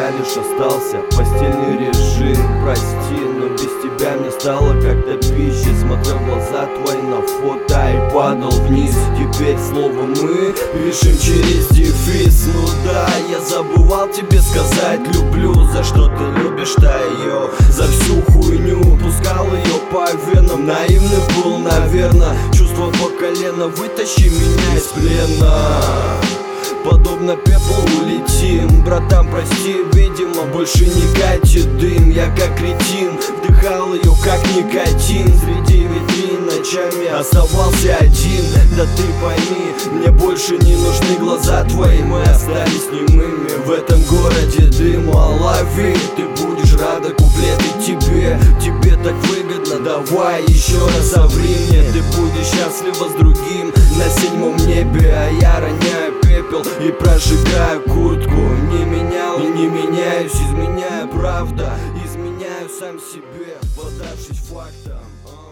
я лишь остался. Постельный режим, прости, но без тебя мне стало как-то пищей. Смотрел в глаза твои на фото и падал вниз. Теперь слово мы пишем через дефис. Ну да, я забывал тебе сказать люблю. За что ты любишь-то ее? За всю хуйню. Пускал ее по венам. Наивный был, наверно. Чувство по колено. Вытащи меня из плена. Подобно пеплу улетим. Братан, прости, видимо, больше не катит дым. Я как кретин вдыхал ее как никотин. Среди витрин ночами оставался один. Да ты пойми, мне больше не нужны глаза твои. Мы остались немыми в этом городе дыма. Лови, ты будешь рада куплеты тебе. Тебе так выгодно, давай еще раз соври мне. Ты будешь счастлива с другим на 7-м небе. А я роняю пепел и прожигаю куртку. Не менял и не меняюсь, изменяю, правда. Изменяю сам себе, подавшись фактом.